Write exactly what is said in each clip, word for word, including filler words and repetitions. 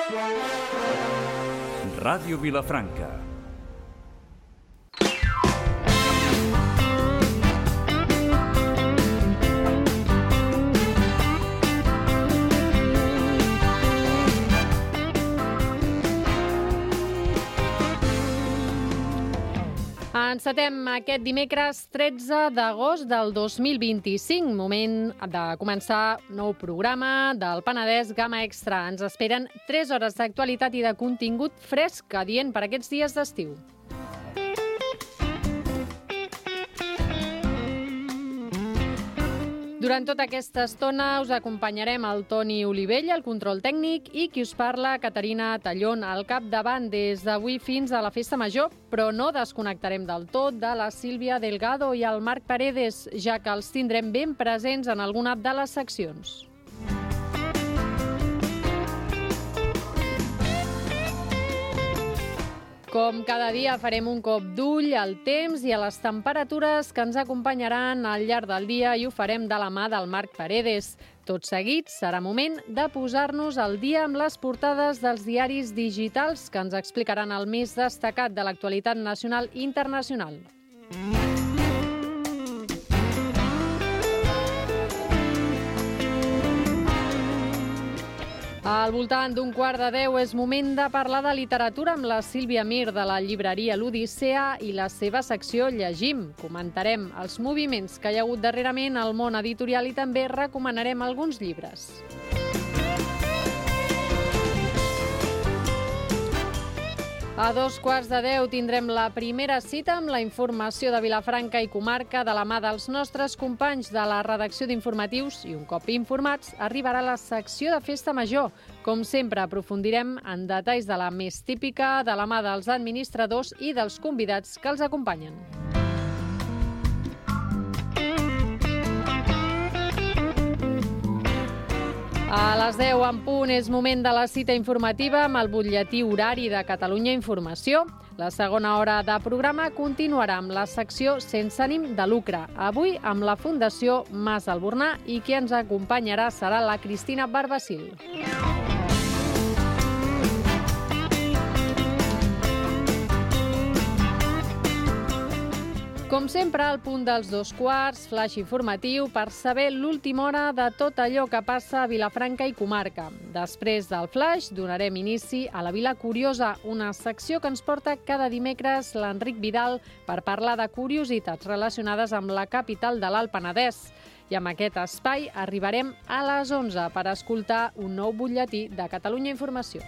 Ràdio Vilafranca. Encetem aquest dimecres tretze d'agost del dos mil vint-i-cinc, moment de començar nou programa del Penedès Gamma Extra. Ens esperen tres hores d'actualitat i de contingut fresc adient per aquests dies d'estiu. Durant tota aquesta estona us acompanyarem el Toni Olivella, el control tècnic, i qui us parla, Caterina Tallón, al capdavant des d'avui fins a la Festa Major, però no desconnectarem del tot de la Sílvia Delgado i el Marc Paredes, ja que els tindrem ben presents en alguna de les seccions. Com cada dia farem un cop d'ull al temps i a les temperatures que ens acompanyaran al llarg del dia i ho farem de la mà del Marc Paredes. Tot seguit serà moment de posar-nos al dia amb les portades dels diaris digitals que ens explicaran el més destacat de l'actualitat nacional i internacional. Al voltant d'un quart de deu és moment de parlar de literatura amb la Sílvia Mir de la llibreria L'Odissea i la seva secció Llegim. Comentarem els moviments que hi ha hagut darrerament al món editorial i també recomanarem alguns llibres. A dos quarts de deu tindrem la primera cita amb la informació de Vilafranca i comarca de la mà dels nostres companys de la redacció d'informatius i un cop informats arribarà la secció de Festa Major. Com sempre aprofundirem en detalls de la més típica de la mà dels administradors i dels convidats que els acompanyen. A les deu en punt és moment de la cita informativa amb el butlletí horari de Catalunya Informació. La segona hora de programa continuarà amb la secció Sense ànim de lucre. Avui amb la Fundació Mas Albornà i qui ens acompanyarà serà la Cristina Barbacil. Com sempre, al punt dels dos quarts, flash informatiu per saber l'última hora de tot allò que passa a Vilafranca i comarca. Després del flash, donarem inici a la Vila Curiosa, una secció que ens porta cada dimecres l'Enric Vidal per parlar de curiositats relacionades amb la capital de l'Alt Penedès. I amb aquest espai arribarem a les onze per escoltar un nou butlletí de Catalunya Informació.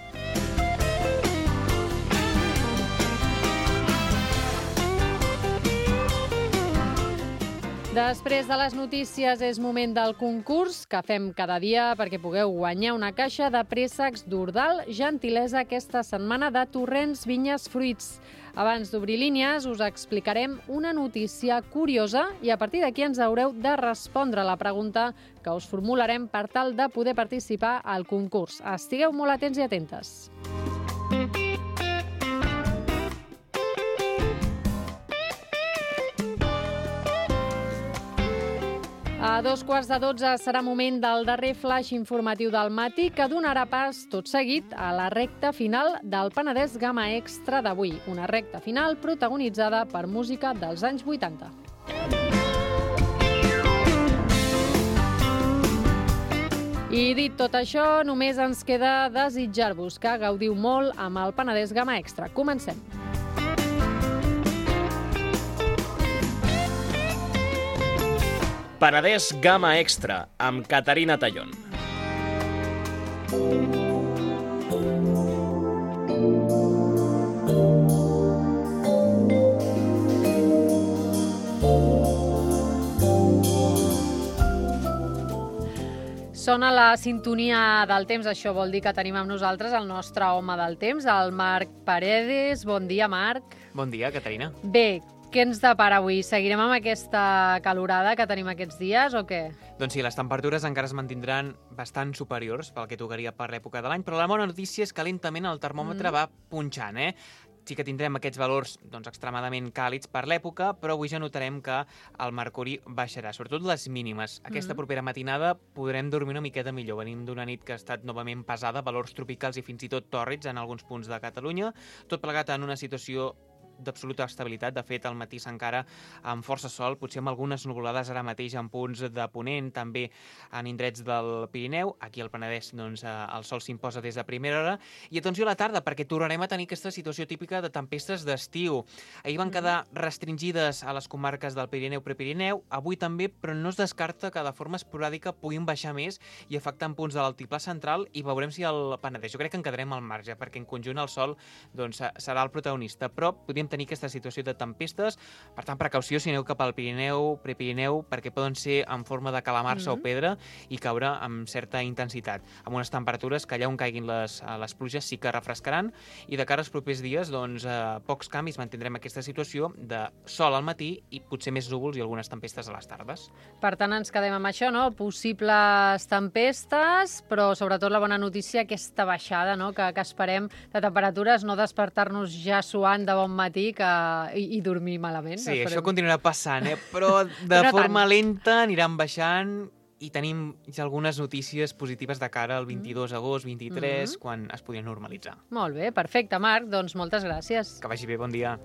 Després de les notícies és moment del concurs que fem cada dia perquè pugueu guanyar una caixa de préssecs d'Ordal, gentilesa aquesta setmana de Torrents Vinyes Fruits. Abans d'obrir línies us explicarem una notícia curiosa i a partir d'aquí ens haureu de respondre a la pregunta que us formularem per tal de poder participar al concurs. Estigueu molt atents i atentes. A dos quarts de dotze serà moment del darrer flash informatiu del matí que donarà pas tot seguit a la recta final del Penedès Gamma Extra d'avui, una recta final protagonitzada per música dels anys vuitanta. I dit tot això, només ens queda desitjar-vos que gaudiu molt amb el Penedès Gamma Extra. Comencem. Penedès Gamma Extra, amb Caterina Tallón. Sona la sintonia del temps, això vol dir que tenim amb nosaltres el nostre home del temps, el Marc Paredes. Bon dia, Marc. Bon dia, Caterina. Bé, què ens depara avui? Seguirem amb aquesta calorada que tenim aquests dies o què? Doncs sí, les temperatures encara es mantindran bastant superiors pel que tocaria per l'època de l'any, però la bona notícia és que lentament el termòmetre mm. va punxant, eh? sí que tindrem aquests valors doncs, extremadament càlids per l'època, però avui ja notarem que el mercuri baixarà, sobretot les mínimes. Aquesta mm-hmm. propera matinada podrem dormir una miqueta millor. Venim d'una nit que ha estat novament pesada, valors tropicals i fins i tot tòrrids en alguns punts de Catalunya, tot plegat en una situació d'absoluta estabilitat. De fet, al matí s'encara amb força sol, potser amb algunes nuvolades ara mateix en punts de Ponent, també en indrets del Pirineu. Aquí al Penedès doncs, el sol s'imposa des de primera hora. I atenció a la tarda, perquè tornarem a tenir aquesta situació típica de tempestes d'estiu. Ahir van quedar restringides a les comarques del Pirineu Prepirineu, avui també, però no es descarta que de forma esporàdica puguin baixar més i afectar punts de l'altiplà central, i veurem si el Penedès. Jo crec que en quedarem al marge, perquè en conjunt el sol doncs, serà el protagonista, però podríem tenir aquesta situació de tempestes. Per tant, precaució si aneu cap al Pirineu, Prepirineu, perquè poden ser en forma de calamarsa mm-hmm. o pedra i caure amb certa intensitat. Amb unes temperatures que allà on caiguin les, les pluges sí que refrescaran, i de cara als propers dies, doncs, eh, pocs canvis, mantindrem aquesta situació de sol al matí i potser més núvols i algunes tempestes a les tardes. Per tant, ens quedem amb això, no? Possibles tempestes, però sobretot la bona notícia, aquesta baixada, no? que, que esperem de temperatures, no despertar-nos ja suant de bon matí que, i, i dormir malament. Sí, això continuarà passant, eh? però de no forma tant. lenta aniran baixant, i tenim ja algunes notícies positives de cara al vint-i-dos d'agost, vint-i-tres, mm-hmm. quan es podien normalitzar. Molt bé, perfecte, Marc. Doncs moltes gràcies. Que vagi bé, bon dia.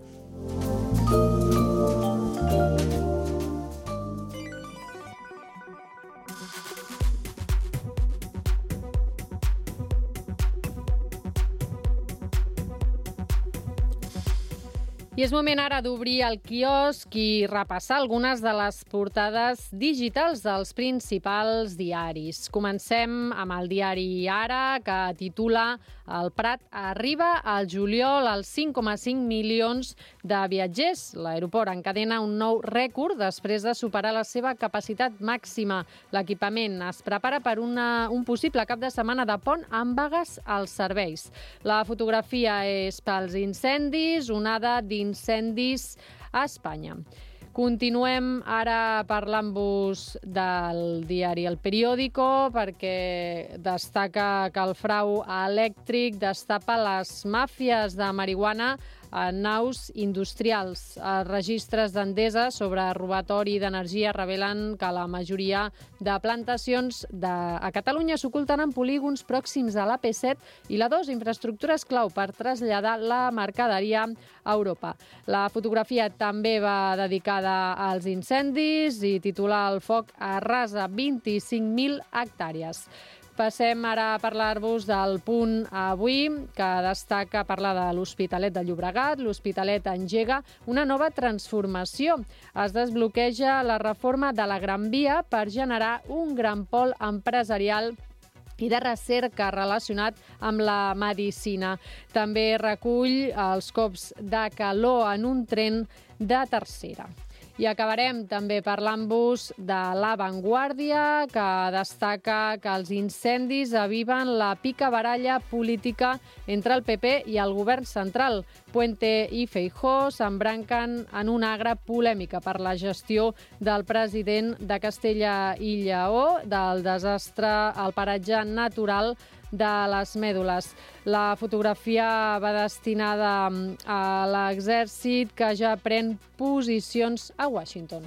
I és moment ara d'obrir el quiosc i repassar algunes de les portades digitals dels principals diaris. Comencem amb el diari Ara, que titula "El Prat arriba al juliol als cinc coma cinc milions de viatgers". L'aeroport encadena un nou rècord després de superar la seva capacitat màxima. L'equipament es prepara per una, un possible cap de setmana de pont amb vagues als serveis. La fotografia és pels incendis, onada d'incendis a Espanya. Continuem ara parlant-vos del diari El Periódico, perquè destaca que el frau elèctric destapa les màfies de marihuana a naus industrials. Els registres d'Endesa sobre robatori d'energia revelen que la majoria de plantacions de... a Catalunya s'oculten en polígons pròxims a l'A P set i l'A dos, infraestructures clau per traslladar la mercaderia a Europa. La fotografia també va dedicada als incendis i titula "El foc arrasa vint-i-cinc mil hectàrees". Passem ara a parlar-vos del Punt Avui, que destaca parlar de l'Hospitalet de Llobregat. L'Hospitalet engega una nova transformació. Es desbloqueja la reforma de la Gran Via per generar un gran pol empresarial i de recerca relacionat amb la medicina. També recull els cops de calor en un tren de tercera. I acabarem també parlant-vos de La Vanguardia, que destaca que els incendis aviven la picabaralla política entre el P P i el govern central. Puente i Feijóo s'embranquen en una agra polèmica per la gestió del president de Castella i Lleó del desastre al paratge natural de les Mèdules. La fotografia va destinada a l'exèrcit, que ja pren posicions a Washington.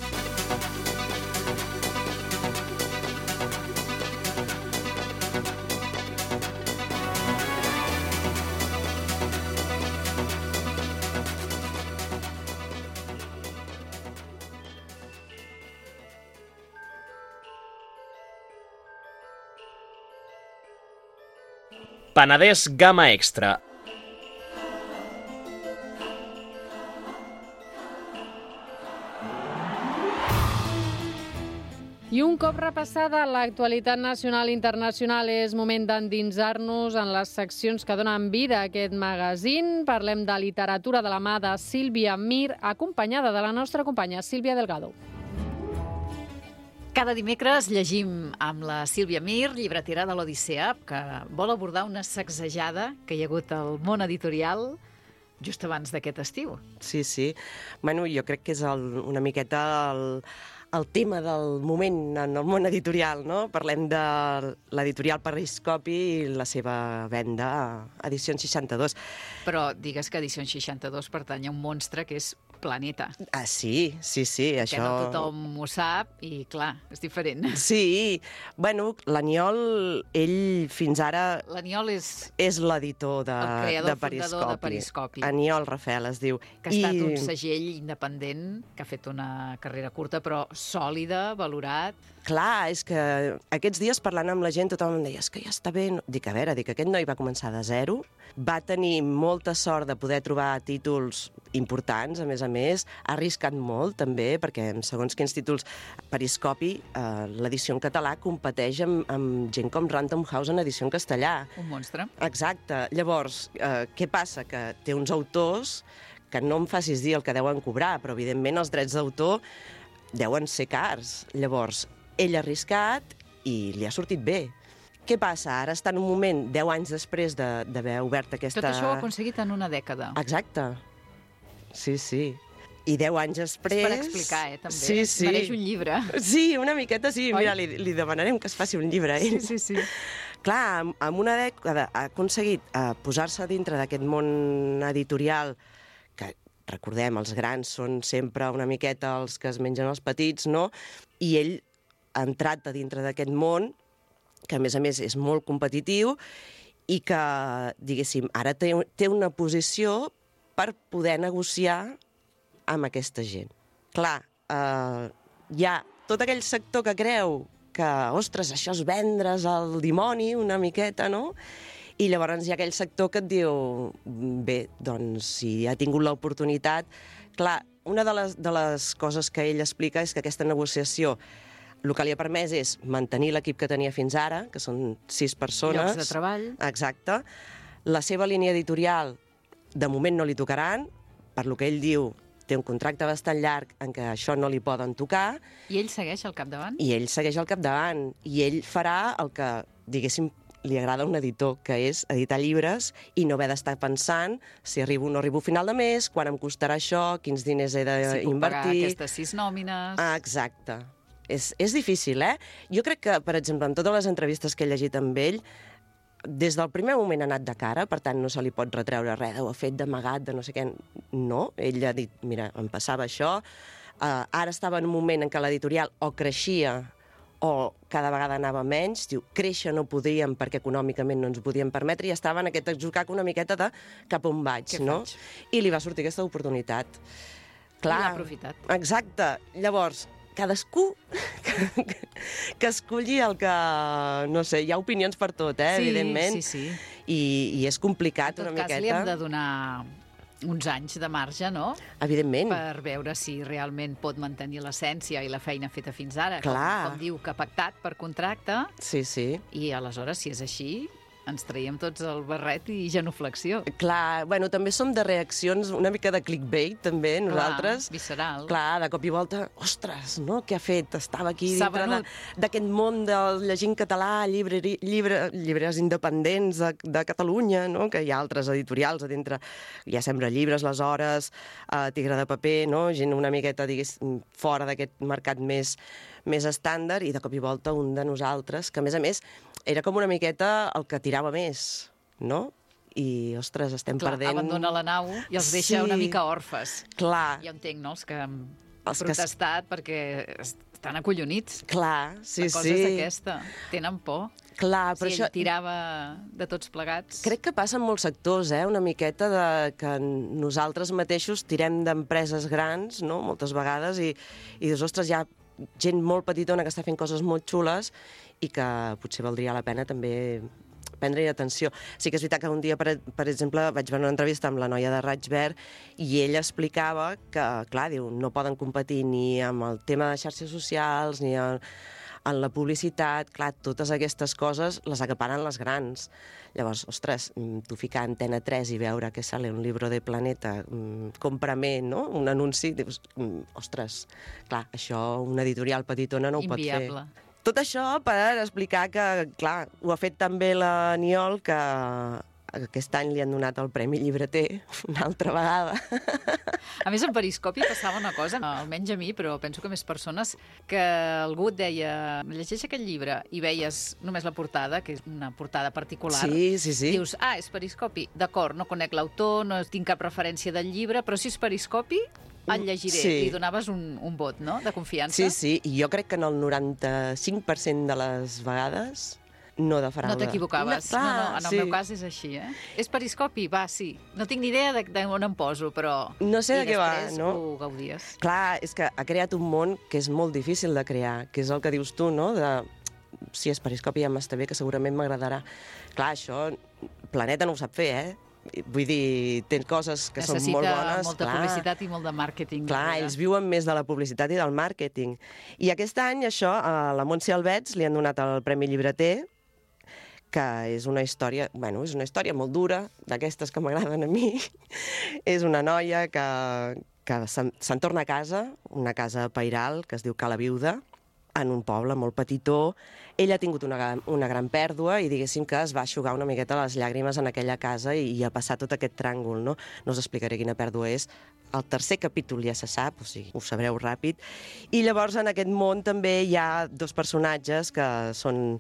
Penedès Gamma Extra. I un cop repassada l'actualitat nacional i internacional, és moment d'endinsar-nos en les seccions que donen vida a aquest magazín. Parlem de literatura de la mà de Sílvia Mir, acompanyada de la nostra companya Sílvia Delgado. Cada dimecres llegim amb la Sílvia Mir, llibretera de l'Odissea, que vol abordar una sacsejada que hi ha hagut al món editorial just abans d'aquest estiu. Sí, sí. Bueno, jo crec que és el, una miqueta el, el tema del moment en el món editorial, no? Parlem de l'editorial Periscopi i la seva venda a Edicions seixanta-dos. Però digues que Edicions seixanta-dos pertany a un monstre que és Planeta. Ah, sí, sí, sí, Que això... no tothom ho sap i, clar, és diferent. Sí, bueno, l'Aniol, ell fins ara L'Aniol és és l'editor de, El creador, de Periscopi. fundador de Periscopi. Aniol Rafel es diu. que ha estat un segell independent, que ha fet una carrera curta, però sòlida, valorat. Clar, és que aquests dies parlant amb la gent tothom em deia, és que ja està bé. Dic, a veure, dic, aquest noi va començar de zero, va tenir molta sort de poder trobar títols importants, a més a més, ha arriscat molt també, perquè en segons quins títols Periscopi, eh, l'edició en català competeix amb, amb gent com Random House en edició en castellà. Un monstre. Exacte. Llavors, eh, què passa? Que té uns autors que no em facis dir el que deuen cobrar, però evidentment els drets d'autor deuen ser cars. Llavors, ell ha arriscat i li ha sortit bé. Què passa? Ara està en un moment, deu anys després de- d'haver obert aquesta... Tot això ho ha aconseguit en una dècada. Exacte. Sí, sí. I deu anys després... És per explicar, eh, també. Sí, sí. Mereix un llibre. Sí, una miqueta sí. Oi? Mira, li, li demanarem que es faci un llibre. Eh? Sí, sí, sí. Clar, amb- amb una dècada ha aconseguit eh, posar-se dintre d'aquest món editorial que, recordem, els grans són sempre una miqueta els que es mengen els petits, no? I ell ha entrat a dintre d'aquest món, que a més a més és molt competitiu i que, diguéssim, ara té, té una posició per poder negociar amb aquesta gent. Clar, eh, hi ha tot aquell sector que creu que, ostres, això és vendre's al dimoni una miqueta, no? I llavors hi ha aquell sector que et diu, bé, doncs, si ha tingut l'oportunitat... Clar, una de les, de les coses que ell explica és que aquesta negociació el que li ha permès és mantenir l'equip que tenia fins ara, que són sis persones. Llocs de treball. Exacte. La seva línia editorial, de moment no li tocaran, per lo que ell diu, té un contracte bastant llarg en què això no li poden tocar, I ell segueix al capdavant? i ell segueix al capdavant, i ell farà el que, diguéssim, li agrada a un editor, que és editar llibres i no haver d'estar pensant si arribo o no arribo a final de mes, quan em costarà això, quins diners he Si puc pagar d'invertir... aquestes sis nòmines... Ah, exacte. És, és difícil, eh? Jo crec que, per exemple, en totes les entrevistes que he llegit amb ell, des del primer moment ha anat de cara, per tant no se li pot retreure res, ho ha fet d'amagat, de no sé què... No, ell ha dit, mira, em passava això, uh, ara estava en un moment en què l'editorial o creixia o cada vegada anava menys, diu, créixer no podíem perquè econòmicament no ens podíem permetre, i estava en aquest atzucac una miqueta de cap on vaig, Què no? faig? I li va sortir aquesta oportunitat. I l'ha aprofitat. Exacte. Llavors, cadascú que, que escolli el que... No sé, hi ha opinions per tot, eh, Sí, evidentment. sí, sí. I, i és complicat En tot una cas, miqueta. li hem de donar uns anys de marge, no?, Evidentment. per veure si realment pot mantenir l'essència i la feina feta fins ara. Clar. Com, com diu, que ha pactat per contracte, Sí, sí. i aleshores, si és així, ens traiem tots el barret i genuflexió. Clar, bueno, també som de reaccions una mica de clickbait, també, nosaltres. Clar, visceral. Clar, de cop i volta, ostres, no? Què ha fet? Estava aquí S'ha dintre de- venut. d'aquest món del llegint català, llibreri, llibre, llibres independents de, de Catalunya, no? Que hi ha altres editorials a dintre. Hi ha Sembra Llibres, Les Hores, uh, Tigre de Paper, no? Gent una miqueta, diguéssim, fora d'aquest mercat més, més estàndard, i de cop i volta un de nosaltres, que a més a més era com una miqueta el que tirava més, no? I, ostres, estem Clar, perdent... abandona la nau i els deixa Sí. una mica orfes. Clar, Jo entenc, no?, els que han Els que es- protestat perquè estan acollonits. clar, sí, la cosa sí. és aquesta. Tenen por. Clar, però si això... ell tirava de tots plegats... Crec que passa en molts sectors, eh? Una miqueta de que nosaltres mateixos tirem d'empreses grans, no?, moltes vegades, i, i dius, ostres, hi ha gent molt petitona que està fent coses molt xules i que potser valdria la pena també prendre-hi atenció. Sí que és veritat que un dia, per, per exemple, vaig veure una entrevista amb la noia de Raig Verd i ella explicava que, clar, diu, no poden competir ni amb el tema de xarxes socials, ni en, en la publicitat. Clar, totes aquestes coses les acaparen les grans. Llavors, ostres, tu ficar Antena tres i veure que sale un libro de Planeta, compra-me, no?, un anunci, dius, ostres, clar, això una editorial petitona no ho pot fer. Inviable. Tot això per explicar que, clar, ho ha fet també la Niol, que aquest any li han donat el Premi Llibreter una altra vegada. A més, en Periscopi passava una cosa, almenys a mi, però penso que més persones, que algú et deia, llegeix aquest llibre, i veies només la portada, que és una portada particular. Sí, sí, sí. Dius, ah, és Periscopi. D'acord, no conec l'autor, no tinc cap referència del llibre, però si és Periscopi, el llegiré. Sí. Li donaves un, un vot, no?, de confiança. Sí, sí, i jo crec que en el noranta-cinc per cent de les vegades no defrauda. No t'equivocaves. No, no, en el sí. meu cas és així, eh? És Periscopi? Va, sí. No tinc ni idea de, de on em poso, però... No sé de què va, I després no? ho gaudies. Clar, és que ha creat un món que és molt difícil de crear, que és el que dius tu, no?, de... Si és Periscopi ja m'està bé, que segurament m'agradarà. Clar, això Planeta no ho sap fer, eh? Vull dir, té coses que Necessita són molt bones. Necessita molta clar. publicitat i molt de màrqueting. Clar, darrere. ells viuen més de la publicitat i del màrqueting. I aquest any, això, a la Montse Albets li han donat el Premi Llibreter, que és una història, bueno, és una història molt dura, d'aquestes que m'agraden a mi. És una noia que, que se'n se torna a casa, una casa pairal, que es diu Cala Viuda, en un poble molt petitó. Ella ha tingut una, una gran pèrdua i diguéssim que es va eixugar una miqueta les llàgrimes en aquella casa i, i a passar tot aquest tràngol, no? No us explicaré quina pèrdua és. El tercer capítol ja se sap, o sigui, ho sabreu ràpid. I llavors en aquest món també hi ha dos personatges que són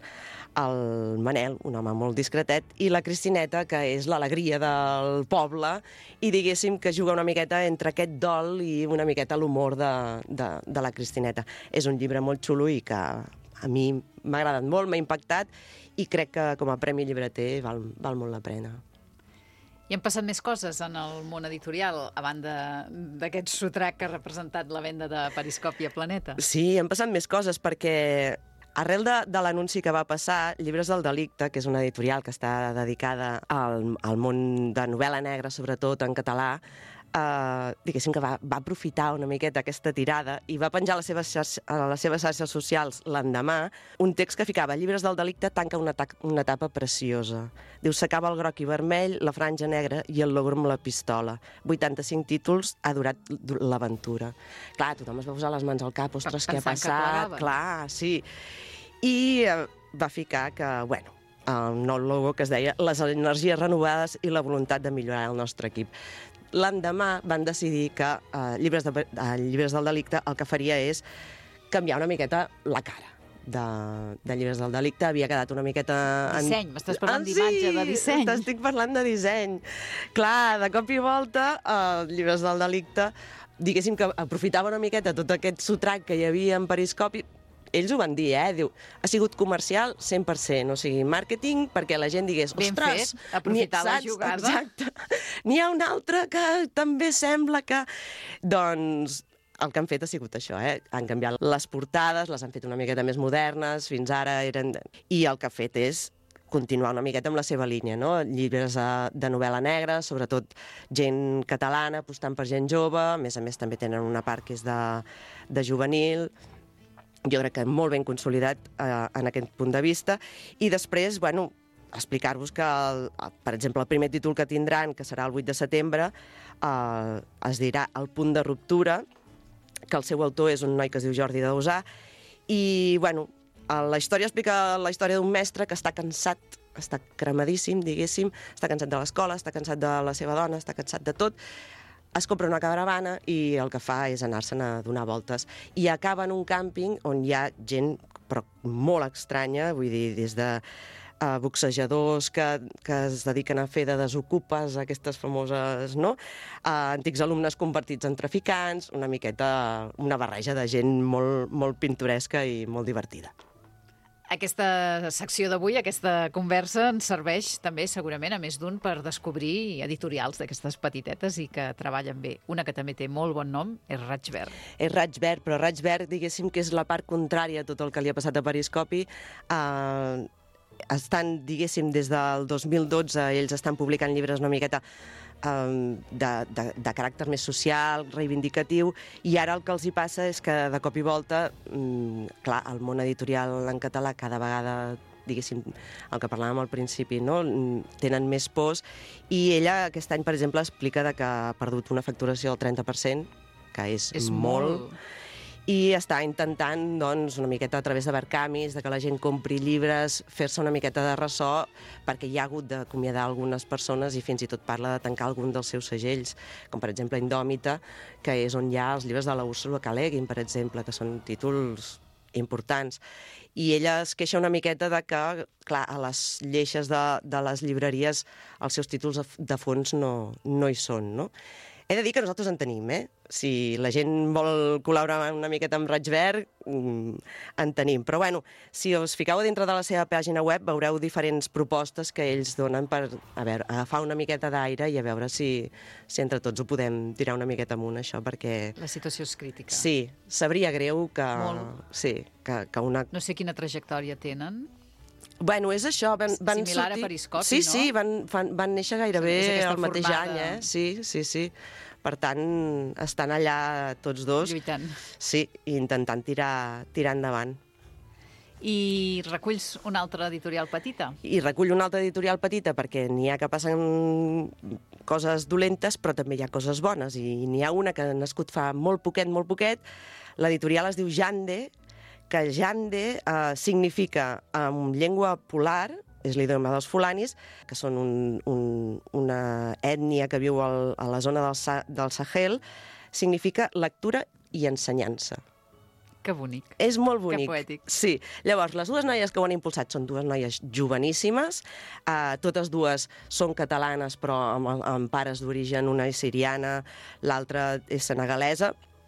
el Manel, un home molt discretet, i la Cristineta, que és l'alegria del poble, i diguéssim que juga una miqueta entre aquest dol i una miqueta l'humor de, de, de la Cristineta. És un llibre molt xulo i que a mi m'ha agradat molt, m'ha impactat, i crec que com a Premi Llibreter val, val molt la pena. I han passat més coses en el món editorial, a banda d'aquest sotrac que ha representat la venda de Periscopi a Planeta. Sí, han passat més coses, perquè arrel de, de l'anunci que va passar, Llibres del Delicte, que és una editorial que està dedicada al, al món de novel·la negra, sobretot en català, eh, diguéssim que va, va aprofitar una miqueta aquesta tirada i va penjar a les seves, xarxes, a les seves xarxes socials l'endemà un text que ficava: Llibres del Delicte tanca una, una etapa preciosa. Diu, s'acaba el groc i vermell, la franja negra i el logro amb la pistola. vuitanta-cinc títols ha durat l'aventura. Clar, tothom es va posar les mans al cap, ostres, què ha passat? Clar, sí. I eh, va ficar que, bueno, el nou logo que es deia les energies renovades i la voluntat de millorar el nostre equip. L'endemà van decidir que eh, llibres, de, eh, llibres del Delicte el que faria és canviar una miqueta la cara de, de Llibres del Delicte. Havia quedat una miqueta... Disseny, en... m'estàs parlant ah, d'imatge, sí, de disseny. T'estic parlant de disseny. Clar, de cop i volta, eh, Llibres del Delicte, diguéssim que aprofitava una miqueta tot aquest sotrac que hi havia en Periscopi. Ells ho van dir, eh? Diu, ha sigut comercial cent per cent, o sigui, màrqueting, perquè la gent digués, ben ostres... fet, aprofitar la saps? jugada. Exacte. N'hi ha un altre que també sembla que... Doncs el que han fet ha sigut això, eh? Han canviat les portades, les han fet una miqueta més modernes, fins ara eren... I el que ha fet és continuar una miqueta amb la seva línia, no? Llibres de, de novel·la negra, sobretot gent catalana, apostant per gent jove, a més a més també tenen una part que és de, de juvenil... Jo crec que molt ben consolidat eh, en aquest punt de vista. I després, bueno, explicar-vos que, el, per exemple, el primer títol que tindran, que serà el vuit de setembre, eh, es dirà El punt de ruptura, que el seu autor és un noi que es diu Jordi Dausà, i, bueno, la història explica la història d'un mestre que està cansat, està cremadíssim, diguéssim, està cansat de l'escola, està cansat de la seva dona, està cansat de tot, es compra una caravana i el que fa és anar-se'n a donar voltes. I acaba en un càmping on hi ha gent però molt estranya, vull dir, des de uh, boxejadors que, que es dediquen a fer de desocupes, aquestes famoses, no? Uh, antics alumnes convertits en traficants, una miqueta, una barreja de gent molt, molt pintoresca i molt divertida. Aquesta secció d'avui, aquesta conversa, ens serveix també segurament a més d'un per descobrir editorials d'aquestes petitetes i que treballen bé. Una que també té molt bon nom és Raig Verd. És Raig Verd, però Raig Verd, diguéssim que és la part contrària a tot el que li ha passat a Periscopi. Uh, estan, diguéssim, des del dos mil dotze, ells estan publicant llibres una miqueta De, de, de caràcter més social, reivindicatiu, i ara el que els hi passa és que de cop i volta, mmm, clar, el món editorial en català cada vegada, diguéssim, el que parlàvem al principi, no? Tenen més pors, i ella aquest any, per exemple, explica que ha perdut una facturació del trenta per cent, que és, és molt... molt... i està intentant, doncs, una miqueta a través de Vercamis, de que la gent compri llibres, fer-se una miqueta de ressò, perquè hi ha hagut d'acomiadar algunes persones i fins i tot parla de tancar algun dels seus segells, com per exemple Indòmita, que és on hi ha els llibres de la Úrsula K. Le Guin, per exemple, que són títols importants. I ella es queixa una miqueta de que, clar, a les lleixes de, de les llibreries els seus títols de fons no, no hi són, no? He de dir que nosaltres en tenim, eh? Si la gent vol col·laborar una miqueta amb Raig Verd, en tenim. Però, bueno, si us fiqueu dintre de la seva pàgina web, veureu diferents propostes que ells donen per, a veure, agafar una miqueta d'aire i a veure si, si entre tots ho podem tirar una miqueta amunt, això, perquè... La situació és crítica. Sí, sabria greu que... Molt. Sí, que, que una... No sé quina trajectòria tenen. Bueno, és això, van, van Similar sortir... a Periscopi, sí, no? Sí, van, van, van néixer gairebé aquesta el mateix formada. any, eh? Sí, sí, sí. Per tant, estan allà tots dos. Lluitant. Sí, i intentant tirar, tirar endavant. I reculls una altra editorial petita? I recull una altra editorial petita perquè n'hi ha que passen coses dolentes, però també hi ha coses bones. I n'hi ha una que ha nascut fa molt poquet, molt poquet. L'editorial es diu Jande, que Jande eh, significa en llengua polar, és l'idioma dels fulanis, que són un, un, una ètnia que viu al, a la zona del, Sa, del Sahel, significa lectura i ensenyança. Que bonic. És molt bonic. Que poètic. Sí. Llavors, les dues noies que ho han impulsat són dues noies joveníssimes, uh, totes dues són catalanes, però amb, amb pares d'origen, una és siriana, l'altra és senegalesa,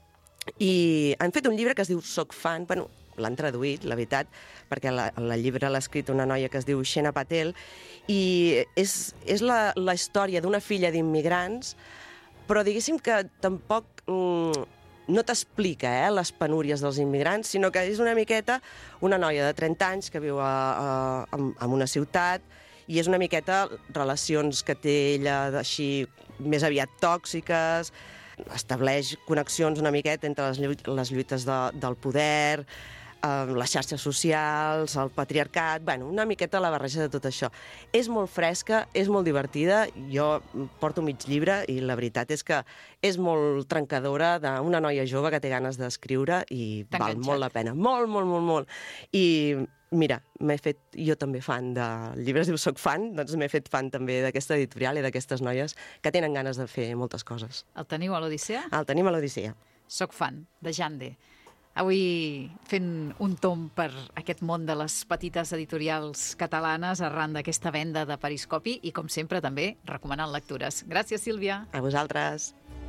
i han fet un llibre que es diu Soc fan, bueno, l'han traduït, la veritat, perquè la, la llibre l'ha escrit una noia que es diu Xena Patel, i és, és la, la història d'una filla d'immigrants, però diguéssim que tampoc mm, no t'explica eh, les penúries dels immigrants, sinó que és una miqueta una noia de trenta anys que viu a, a, en una ciutat, i és una miqueta relacions que té ella així més aviat tòxiques, estableix connexions una miqueta entre les, lluit les lluites de, del poder, eh, les xarxes socials, el patriarcat, bueno, una miqueta la barreja de tot això. És molt fresca, és molt divertida, jo porto mig llibre i la veritat és que és molt trencadora d'una noia jove que té ganes d'escriure i val molt la pena. Molt, molt, molt, molt. I mira, m'he fet jo també fan de llibres, diu Soc fan, doncs m'he fet fan també d'aquesta editorial i d'aquestes noies que tenen ganes de fer moltes coses. El teniu a l'Odissea? El tenim a l'Odissea. Soc fan, de Jande. Avui fent un tomb per aquest món de les petites editorials catalanes arran d'aquesta venda de Periscopi i, com sempre, també recomanant lectures. Gràcies, Sílvia. A vosaltres.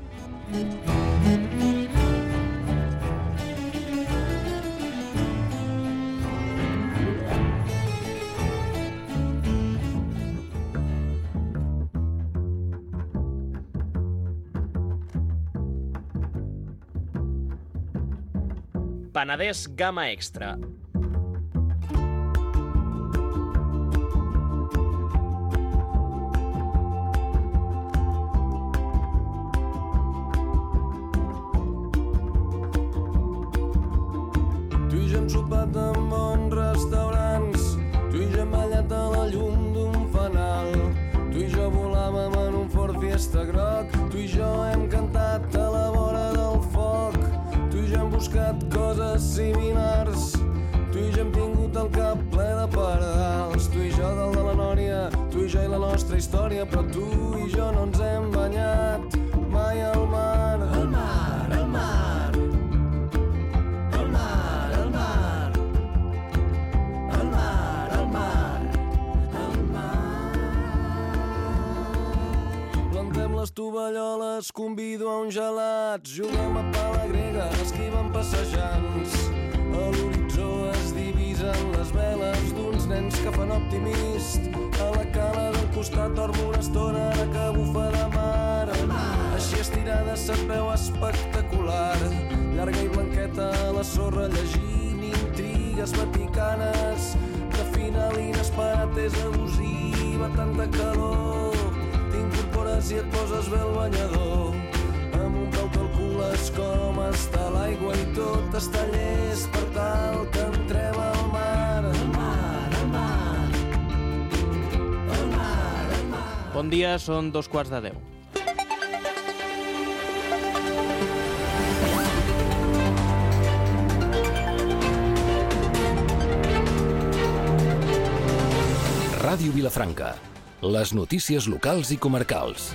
Penedès Gamma Extra. Tu i jo hem sopat en bons restaurants, tu i jo hem ballat a la llum d'un fanal, tu i jo volàvem en un Ford Fiesta groc, tu i jo hem cantat a la vora del foc, tu i jo hem buscat coses similars, tu i jo hem tingut el cap ple de pardals, tu i jo dalt de la Nòria, tu i jo i la nostra història, però tu i jo no ens hem banyat mai al mar. El mar, el mar, el mar, el mar, el mar, el mar, el mar. Plantem les tovalloles, convido a un gelat, juguem a pala grega, esquivem passejants. A l'horitzó es divisen les veles d'uns nens que fan optimist. A la cala del costat dormo una estona ara que bufa de mar. Així estirada se't veu espectacular, llarga i blanqueta a la sorra llegint intrigues vaticanes. De final inesperat és abusiva, tanta calor. T'incorpores i et poses bé el banyador. Amb un peu calcules com està l'aigua i tot està llest per tal que entrem al mar. El mar, el mar, el mar, el mar. Bon dia, són dos quarts de deu. Ràdio Vilafranca. Les notícies locals i comarcals.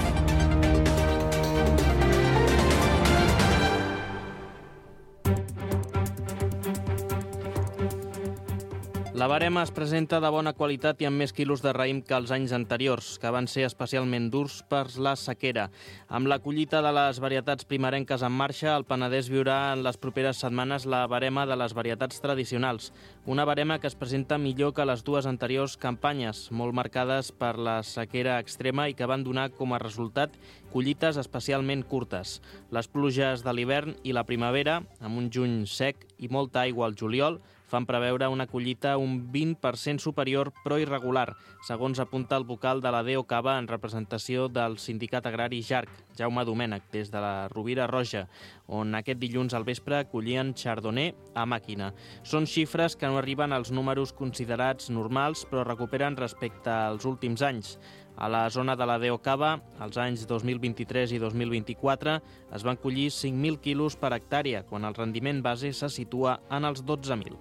La barema es presenta de bona qualitat i amb més quilos de raïm que els anys anteriors, que van ser especialment durs per la sequera. Amb la collita de les varietats primerenques en marxa, el Penedès viurà en les properes setmanes la barema de les varietats tradicionals. Una barema que es presenta millor que les dues anteriors campanyes, molt marcades per la sequera extrema i que van donar com a resultat collites especialment curtes. Les pluges de l'hivern i la primavera, amb un juny sec i molta aigua al juliol, fan preveure una collita un vint per cent superior però irregular, segons apunta el vocal de la D E O Cava en representació del Sindicat Agrari Jarc, Jaume Domènech, des de la Rovira Roja, on aquest dilluns al vespre collien chardonnay a màquina. Són xifres que no arriben als números considerats normals, però recuperen respecte als últims anys. A la zona de la D E O Cava, els anys dos mil vint-i-tres i dos mil vint-i-quatre, es van collir cinc mil quilos per hectàrea, quan el rendiment base se situa en els dotze mil.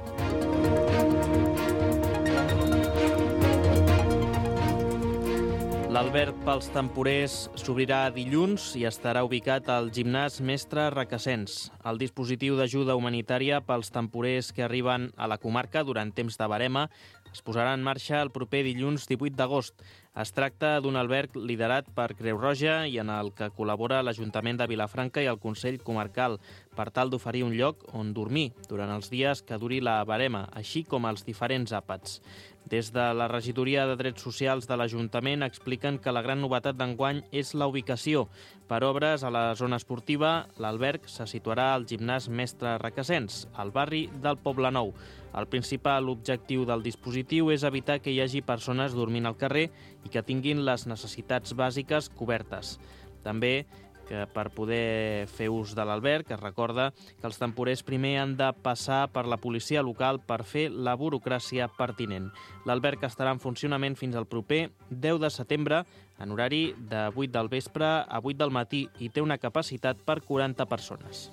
L'alberg pels temporers s'obrirà dilluns i estarà ubicat al gimnàs Mestre Requesens. El dispositiu d'ajuda humanitària pels temporers que arriben a la comarca durant temps de barema es posarà en marxa el proper dilluns divuit d'agost. Es tracta d'un alberg liderat per Creu Roja i en el que col·labora l'Ajuntament de Vilafranca i el Consell Comarcal per tal d'oferir un lloc on dormir durant els dies que duri la barema, així com els diferents àpats. Des de la Regidoria de Drets Socials de l'Ajuntament expliquen que la gran novetat d'enguany és la ubicació. Per obres a la zona esportiva, l'alberg se situarà al gimnàs Mestre Requesens, al barri del Poblenou. El principal objectiu del dispositiu és evitar que hi hagi persones dormint al carrer i que tinguin les necessitats bàsiques cobertes. També que per poder fer ús de l'alberg es recorda que els temporers primer han de passar per la policia local per fer la burocràcia pertinent. L'alberg estarà en funcionament fins al proper deu de setembre en horari de vuit del vespre a vuit del matí i té una capacitat per quaranta persones.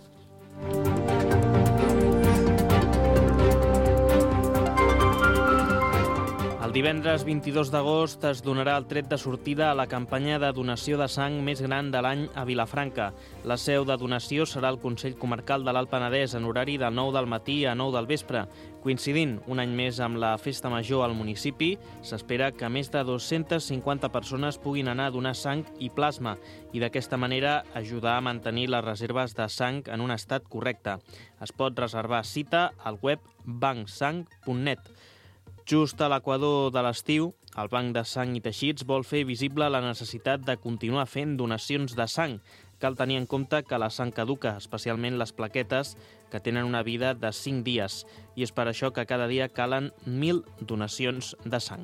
El divendres vint-i-dos d'agost es donarà el tret de sortida a la campanya de donació de sang més gran de l'any a Vilafranca. La seu de donació serà el Consell Comarcal de l'Alt Penedès en horari de nou del matí a nou del vespre. Coincidint un any més amb la Festa Major al municipi, s'espera que més de dues-centes cinquanta persones puguin anar a donar sang i plasma i d'aquesta manera ajudar a mantenir les reserves de sang en un estat correcte. Es pot reservar cita al web banc sang punt net. Just a l'equador de l'estiu, el Banc de Sang i Teixits vol fer visible la necessitat de continuar fent donacions de sang. Cal tenir en compte que la sang caduca, especialment les plaquetes, que tenen una vida de cinc dies, i és per això que cada dia calen mil donacions de sang.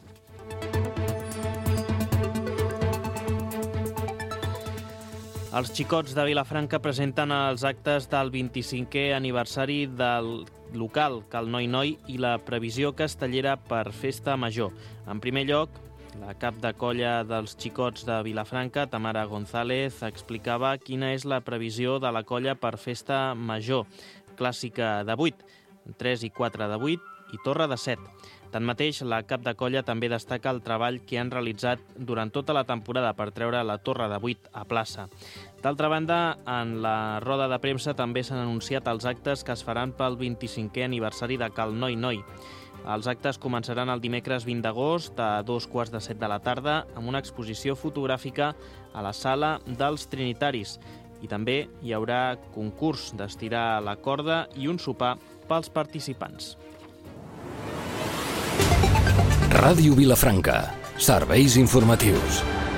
Els xicots de Vilafranca presenten els actes del vint-i-cinquè aniversari del local Cal Noi Noi i la previsió castellera per Festa Major. En primer lloc, la cap de colla dels xicots de Vilafranca, Tamara González, explicava quina és la previsió de la colla per Festa Major. Clàssica de vuit, tres i quatre de vuit i torre de set. Tanmateix, la cap de colla també destaca el treball que han realitzat durant tota la temporada per treure la torre de vuit a plaça. D'altra banda, en la roda de premsa també s'han anunciat els actes que es faran pel vint-i-cinquè aniversari de Cal Noi Noi. Els actes començaran el dimecres vint d'agost a dos quarts de set de la tarda amb una exposició fotogràfica a la sala dels Trinitaris. I també hi haurà concurs d'estirar la corda i un sopar pels participants. Ràdio Vilafranca. Serveis informatius.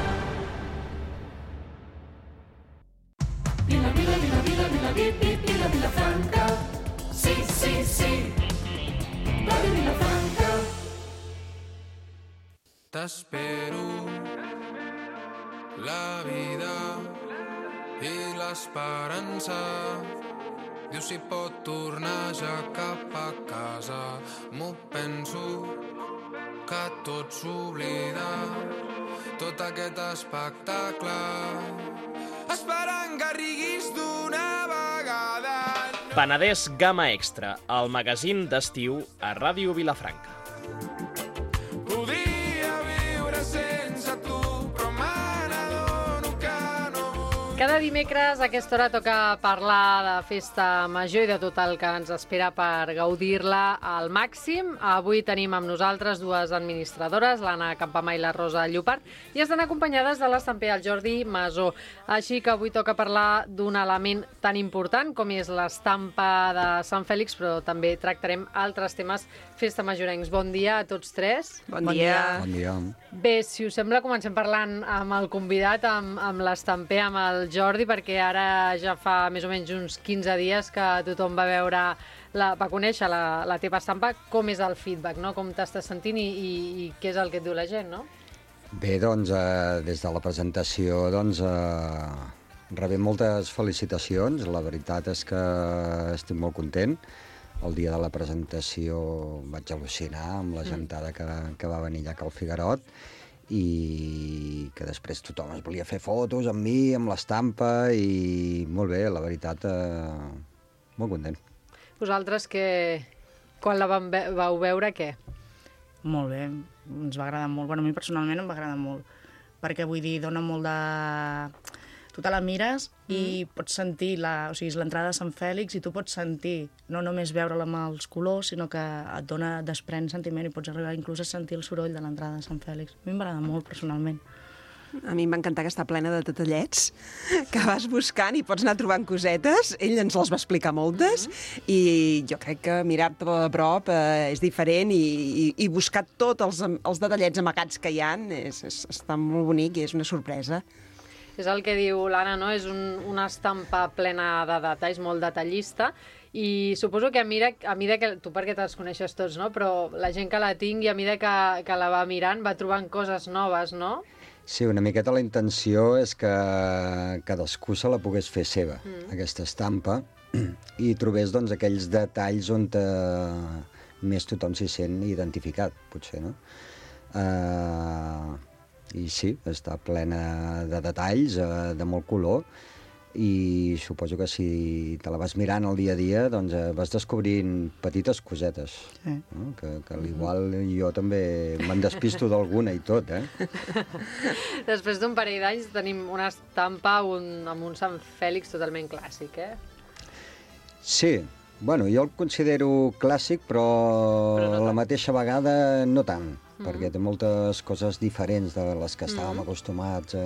Vila, vila, vila, vila, vila, vila, vila, Vilafranca. Sí, sí, sí. Ràdio Vilafranca. T'espero la vida i l'esperança. Dius si pot tornar ja cap a casa. M'ho penso que tot s'oblida, tot aquest espectacle, esperant que riguis d'una vegada. Penedès Gamma Extra, el magazín d'estiu a Ràdio Vilafranca. Cada dimecres a aquesta hora toca parlar de festa major i de tot el que ens espera per gaudir-la al màxim. Avui tenim amb nosaltres dues administradores, l'Anna Campamà i la Rosa Llopart, i estan acompanyades de l'estamper el Jordi Masó. Així que avui toca parlar d'un element tan important com és l'estampa de Sant Fèlix, però també tractarem altres temes festa majorencs. Bon dia a tots tres. Bon dia. Bon dia. Bé, si us sembla, comencem parlant amb el convidat, amb, amb l'estamper, amb el Jordi, perquè ara ja fa més o menys uns quinze dies que tothom va veure, la, va conèixer la, la teva estampa. Com és el feedback, no? Com t'estàs sentint i, i, i què és el que et diu la gent, no? Bé, doncs, eh, des de la presentació, doncs, eh, rebem moltes felicitacions. La veritat és que estic molt content. El dia de la presentació vaig al·lucinar amb la gentada que, que va venir allà al Figuerot, i que després tothom es volia fer fotos amb mi, amb l'estampa, i molt bé, la veritat, eh, molt content. Vosaltres, que, quan la vam ve vau veure, què? Molt bé, ens va agradar molt. Bueno, a mi personalment em va agradar molt, perquè vull dir, dona molt de... Tu te la mires i mm. pots sentir, la, o sigui, és l'entrada de Sant Fèlix i tu pots sentir, no només veure-la amb els colors, sinó que et dona, desprèn sentiment i pots arribar inclús a sentir el soroll de l'entrada de Sant Fèlix. A mi m'agrada molt, personalment. A mi em va encantar que està plena de detallets, que vas buscant i pots anar trobant cosetes. Ell ens les va explicar moltes, mm-hmm. i jo crec que mirar-te-la de prop eh, és diferent, i, i, i buscar tots els, els detallets amagats que hi ha és, és, està molt bonic i és una sorpresa. És el que diu l'Anna, no? És un, una estampa plena de detalls, molt detallista, i suposo que a mida, a mida que... Tu perquè te'ls coneixes tots, no? Però la gent que la tingui, a mida que, que la va mirant, va trobant coses noves, no? Sí, una miqueta la intenció és que cadascú se la pogués fer seva, mm. aquesta estampa, i trobés, doncs, aquells detalls on te... més tothom s'hi sent identificat, potser, no? Uh... I sí, està plena de detalls, eh, de molt color, i suposo que si te la vas mirant el dia a dia, doncs eh, vas descobrint petites cosetes, sí. No? que, que al igual jo també me'n despisto d'alguna i tot, eh? Després d'un parell d'anys tenim una estampa un, amb un Sant Fèlix totalment clàssic, eh? Sí, bueno, jo el considero clàssic, però, però no a la mateixa vegada no tant. Mm. Perquè té moltes coses diferents de les que estàvem mm. acostumats a,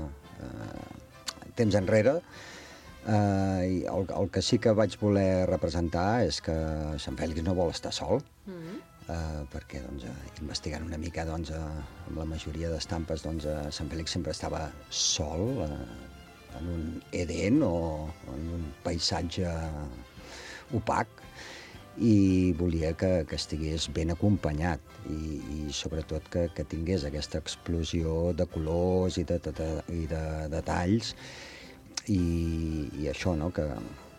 a temps enrere. Uh, i el, el que sí que vaig voler representar és que Sant Fèlix no vol estar sol, mm. uh, perquè doncs, investigant una mica doncs, uh, amb la majoria d'estampes, doncs, uh, Sant Fèlix sempre estava sol, uh, en un Eden o en un paisatge opac, i volia que, que estigués ben acompanyat i, i sobretot que, que tingués aquesta explosió de colors i de, de, de, i de detalls i, i això, no? que,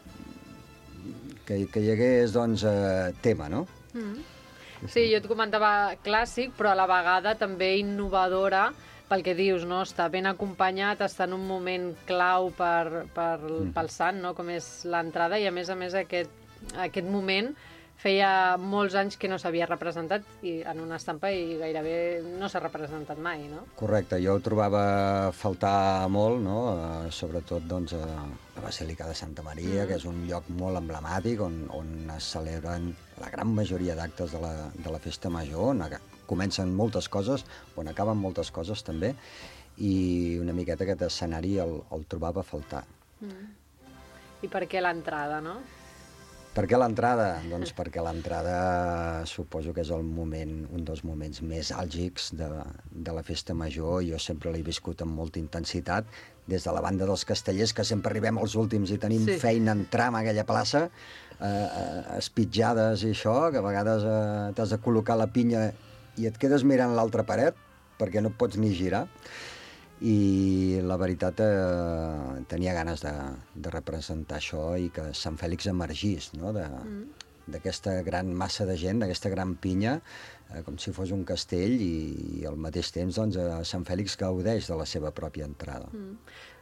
que, que hi hagués doncs, eh, tema, no? Mm. Sí, jo et comentava clàssic, però a la vegada també innovadora, pel que dius, no? Està ben acompanyat, està en un moment clau per, per, mm. pel sant, no? Com és l'entrada, i a més a més aquest aquest moment feia molts anys que no s'havia representat i en una estampa i gairebé no s'ha representat mai, no? Correcte, jo ho trobava a faltar molt, no? Uh, sobretot doncs, a la Basílica de Santa Maria, mm. que és un lloc molt emblemàtic on, on es celebren la gran majoria d'actes de, la, de la festa major, on comencen moltes coses, on acaben moltes coses també, i una miqueta aquest escenari el, el trobava a faltar. Mm. I per què l'entrada, no? Per què l'entrada? Doncs perquè l'entrada suposo que és el moment, un dels moments més àlgics de, de la festa major. Jo sempre l'he viscut amb molta intensitat, des de la banda dels castellers, que sempre arribem als últims i tenim sí. feina a entrar en aquella plaça, eh, espitjades i això, que a vegades eh, t'has de col·locar la pinya i et quedes mirant l'altra paret, perquè no et pots ni girar. I la veritat eh, tenia ganes de, de representar això i que Sant Fèlix emergís, no? d'aquesta mm. gran massa de gent, d'aquesta gran pinya, eh, com si fos un castell, i, i al mateix temps doncs, Sant Fèlix gaudeix de la seva pròpia entrada. Mm.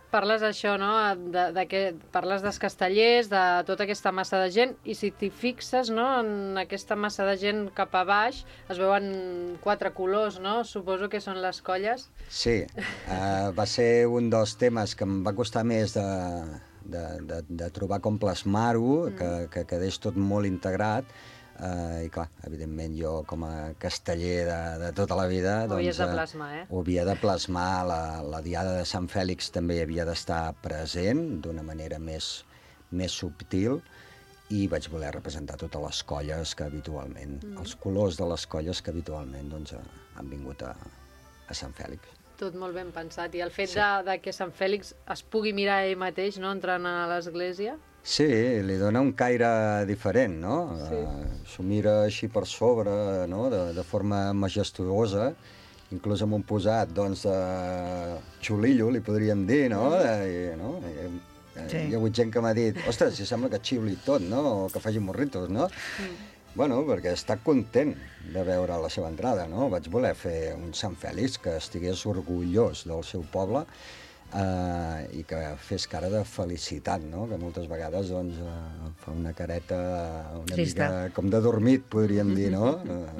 Parles això, no? De, de que, parles dels castellers, de tota aquesta massa de gent, i si t'hi fixes, no? En aquesta massa de gent cap a baix es veuen quatre colors, no? Suposo que són les colles. Sí, uh, va ser un dels temes que em va costar més de, de, de, de trobar com plasmar-ho, mm. que, que quedés tot molt integrat. Uh, I clar, evidentment jo com a casteller de, de tota la vida ho doncs, havies de plasmar, eh? ho havia de plasmar, la, la diada de Sant Fèlix també havia d'estar present d'una manera més, més subtil, i vaig voler representar totes les colles que habitualment, mm. els colors de les colles que habitualment doncs, han vingut a, a Sant Fèlix. Tot molt ben pensat. I el fet Sí. de, de que Sant Fèlix es pugui mirar ell mateix, no?, entrant a l'església. Sí, li dona un caire diferent, no? Sí. Uh, S'ho mira així per sobre, no?, de, de forma majestuosa, inclús amb un posat, doncs, de xulillo, li podríem dir, no? De, no? Sí. Hi ha hagut gent que m'ha dit, ostres, si sembla que xiuli tot, no?, o que faci morritos, no? Mm. Bueno, perquè està content de veure la seva entrada, no? Vaig voler fer un Sant Fèlix que estigués orgullós del seu poble, Uh, i que fes cara de felicitat, no? Que moltes vegades doncs, uh, fa una careta una Trista. mica com de dormit, podríem dir, no? Uh,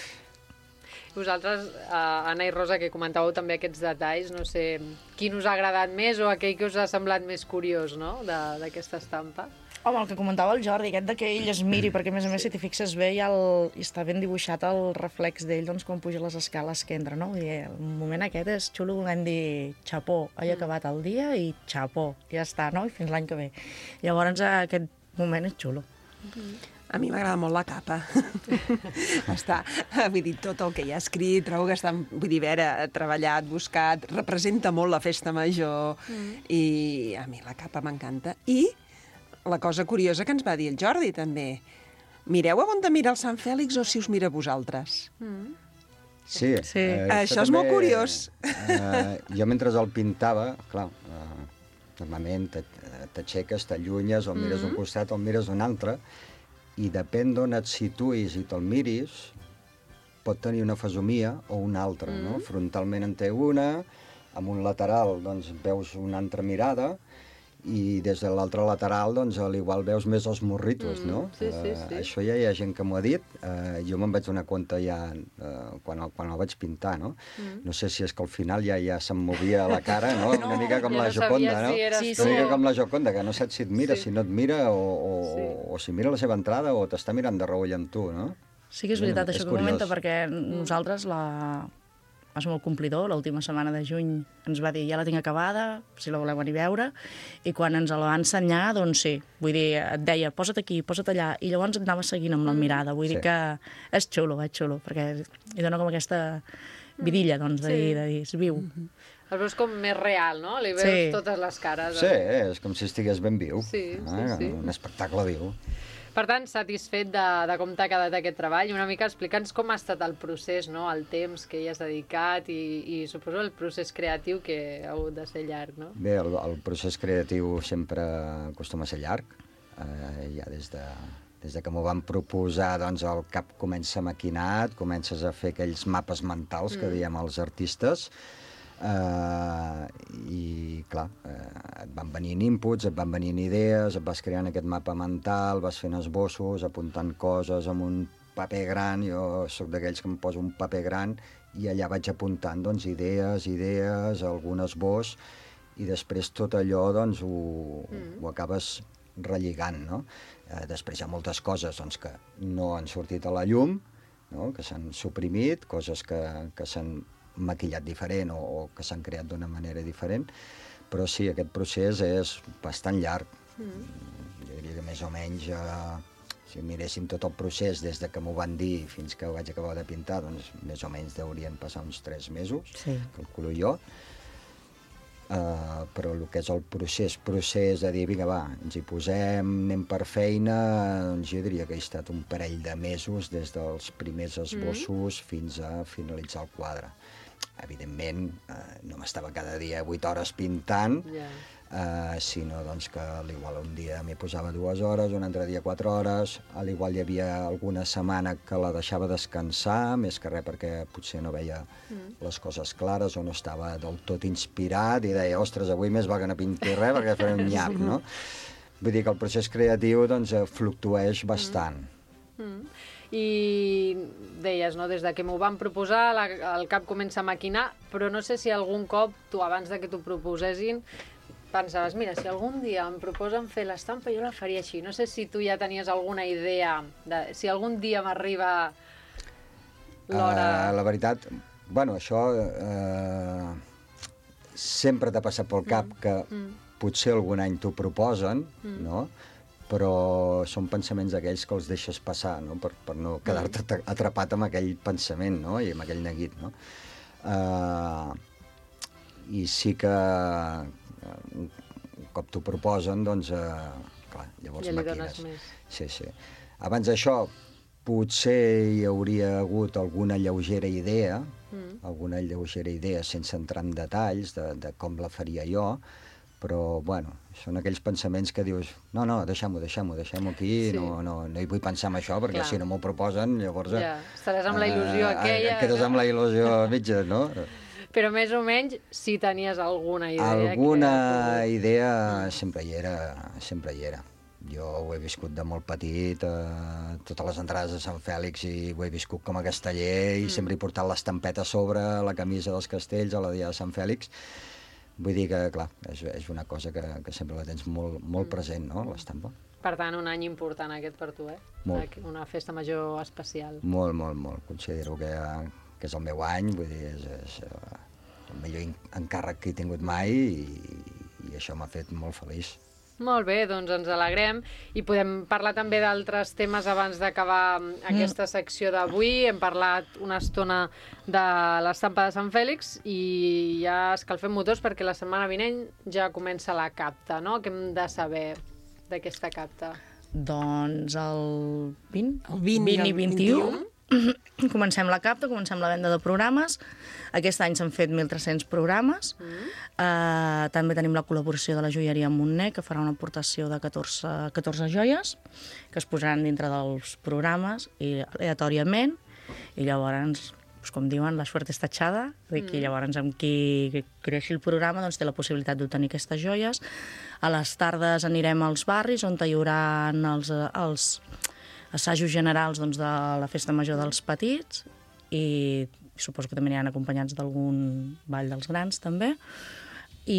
Mm. Vosaltres, uh, Anna i Rosa, que comentàveu també aquests detalls, no sé, quin us ha agradat més o aquell que us ha semblat més curiós, no?, de- d'aquesta estampa? Home, el que comentava el Jordi, aquest de que ell es miri, perquè a més a més, si t'hi fixes bé, hi ha el, hi està ben dibuixat el reflex d'ell doncs, quan puja les escales que entra, no? Vull dir, el moment aquest és xulo, volem dir xapó, he acabat el dia i xapó, ja està, no? I fins l'any que ve. Llavors, aquest moment és xulo. A mi m'agrada molt la capa. Està, vull dir, tot el que hi ha escrit, trobo que està, vull dir, a veure, treballat, buscat, representa molt la festa major, mm. i a mi la capa m'encanta. I la cosa curiosa que ens va dir el Jordi, també. Mireu a on de mira el Sant Fèlix o si us mira a vosaltres? Mm. sí. Sí. Uh, Això és molt curiós. Uh, jo mentre el pintava, clar, uh, normalment t'aixeques, t'allunyes, o mires Mm-hmm. un costat o mires un altre, i depèn d'on et situïs i te'l miris, pot tenir una fesomia o una altra, Mm-hmm. no? Frontalment en té una, amb un lateral doncs, veus una altra mirada, i des de l'altre lateral, doncs, a l'igual veus més els morritos, no? sí, sí, sí. Uh, això ja hi ha gent que m'ho ha dit, uh, jo me'n vaig donar compte ja uh, quan, el, quan el vaig pintar, no? Mm. No sé si és que al final ja ja se'm movia la cara, no? No, Una mica com ja la no Gioconda, sabies no? si eres Sí, Una sí. mica com la Gioconda, que no saps si et mira, Sí. si no et mira, o, o, Sí. o, o si mira la seva entrada o t'està mirant de reull amb tu, no? Sí que és veritat, És això que curiós. comenta, perquè nosaltres la... és molt complidor, l'última setmana de juny ens va dir ja la tinc acabada, si la voleu venir a veure, i quan ens la va ensenyar, doncs sí, vull dir, et deia, posa't aquí, posa't allà, i llavors et anava seguint amb la mirada, vull Sí. dir que és xulo, és xulo, perquè hi dona com aquesta vidilla, doncs, de, Sí. dir, de dir, és viu. El veus com més real, no? Li veus Sí. totes les cares. Sí, és com si estigués ben viu. Sí, sí, Ah, sí. Un espectacle viu. Per tant, satisfet de, de com t'ha quedat aquest treball, i una mica explica'ns com ha estat el procés, no?, el temps que hi has dedicat i, i suposo el procés creatiu que ha hagut de ser llarg, no? Bé, el, el procés creatiu sempre acostuma a ser llarg. Eh, ja des de, des de que m'ho van proposar, doncs el cap comença maquinat, comences a fer aquells mapes mentals que Mm. diem els artistes, eh, i clar, eh, et van venint inputs, et van venint idees, et vas creant aquest mapa mental, vas fent esbossos, apuntant coses amb un paper gran. Jo sóc d'aquells que em poso un paper gran i allà vaig apuntant doncs, idees, idees, algun esbós, i després tot allò doncs, ho, mm. ho acabes relligant, no? Eh, després hi ha moltes coses doncs, que no han sortit a la llum, no? Que s'han suprimit, coses que, que s'han maquillat diferent o, o que s'han creat d'una manera diferent, però sí, aquest procés és bastant llarg. Mm. Jo diria que més o menys, eh, si miréssim tot el procés des de que m'ho van dir fins que ho vaig acabar de pintar, doncs més o menys deurien passar uns tres mesos, Sí. calculo jo. Uh, però el que és el procés, procés de dir, vinga, va, ens hi posem, anem per feina, doncs jo diria que he estat un parell de mesos des dels primers esbossos mm. fins a finalitzar el quadre. Evidentment, uh, no m'estava cada dia vuit hores pintant, Yeah. Uh, sinó doncs, que a l'igual un dia m'hi posava dues hores, un altre dia quatre hores, a l'igual hi havia alguna setmana que la deixava descansar, més que res perquè potser no veia mm. les coses clares o no estava del tot inspirat i deia, ostres, avui més va que no pinti res perquè farem nyap, no? Vull dir que el procés creatiu doncs, fluctueix bastant. Mm. Mm. I deies, no?, des de que m'ho van proposar, la, el cap comença a maquinar, però no sé si algun cop tu, abans de que t'ho proposessin, pensaves, mira, si algun dia em proposen fer l'estampa, jo la faria així. No sé si tu ja tenies alguna idea de si algun dia m'arriba l'hora... Uh, la veritat, bueno, això uh, sempre t'ha passat pel cap mm. que mm. potser algun any t'ho proposen, mm. no? Però són pensaments aquells que els deixes passar, no? Per, per no quedar-te atrapat amb aquell pensament, no? I amb aquell neguit, no? Uh, I sí que un cop t'ho proposen, doncs, eh, clar, llavors ja li maquines. Dones més. Sí, sí. Abans d'això, potser hi hauria hagut alguna lleugera idea, mm. alguna lleugera idea sense entrar en detalls de, de com la faria jo, però, bueno, són aquells pensaments que dius, no, no, deixem-ho, deixem-ho, deixem-ho aquí, sí. no, no, no hi vull pensar en això, perquè clar. Si no m'ho proposen, llavors... Ja, estaràs amb la il·lusió uh, aquella... Quedes amb la il·lusió mitja, no? Però més o menys si tenies alguna idea. Alguna que... idea sempre hi era, sempre hi era. Jo ho he viscut de molt petit, eh, totes les entrades de Sant Fèlix i ho he viscut com a casteller i mm. sempre he portat l'estampeta a sobre, la camisa dels castells a la dia de Sant Fèlix. Vull dir que, clar, és, és una cosa que, que sempre la tens molt, molt mm. present, no?, l'estampa. Per tant, un any important aquest per tu, eh? Molt. Una festa major especial. Molt, molt, molt. Considero que... que és el meu any, vull dir, és, és uh, el millor encàrrec que he tingut mai i, i això m'ha fet molt feliç. Molt bé, doncs ens alegrem i podem parlar també d'altres temes abans d'acabar aquesta secció d'avui. Hem parlat una estona de l'estampa de Sant Fèlix i ja escalfem motors perquè la setmana vinent ja comença la capta, no? Què hem de saber d'aquesta capta? Doncs el vint, el vint, vint i vint-i-u. vint-i-u. Comencem la capta, comencem la venda de programes. Aquest any s'han fet mil tres-cents programes. Mm. Uh, també tenim la col·laboració de la joieria Montner, que farà una aportació de catorze, catorze joies, que es posaran dintre dels programes i, aleatòriament, i llavors, doncs, com diuen, la suerte està echada, mm. i llavors amb qui creixi el programa doncs, té la possibilitat d'obtenir aquestes joies. A les tardes anirem als barris, on hi haurà els... els assajos generals doncs, de la festa major dels petits i suposo que també aniran acompanyats d'algun ball dels grans, també. I,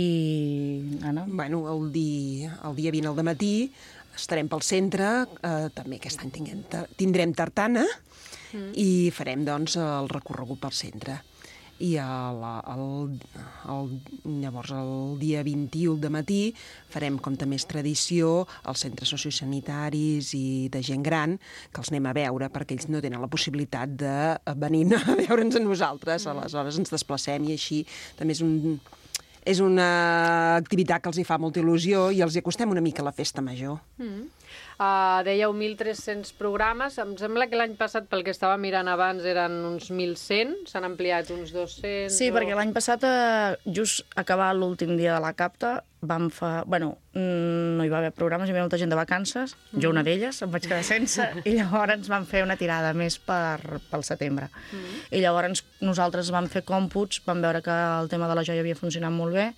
Anna? Bueno, el dia, el dia vint al dematí estarem pel centre, eh, també aquest any tinguem, tindrem tartana mm. i farem, doncs, el recorregut pel centre. I el, el, el, llavors el dia vint-i-u de matí farem, com també és tradició, els centres sociosanitaris i de gent gran, que els anem a veure perquè ells no tenen la possibilitat de venir a veure'ns a nosaltres. Mm. Aleshores ens desplacem i així també és un... És una activitat que els hi fa molta il·lusió i els hi acostem una mica a la festa major. Mm. Uh, dèieu mil tres-cents programes. Em sembla que l'any passat, pel que estava mirant abans, eren uns mil cent. S'han ampliat uns dos-cents. Sí, o... perquè l'any passat, eh, just acabar l'últim dia de la capta, vam fa... Bueno, no hi va haver programes, hi havia molta gent de vacances, mm. jo una d'elles, em vaig quedar sense, i llavors ens vam fer una tirada més per, pel setembre. Mm. I llavors nosaltres vam fer còmputs, vam veure que el tema de la joia havia funcionat molt bé,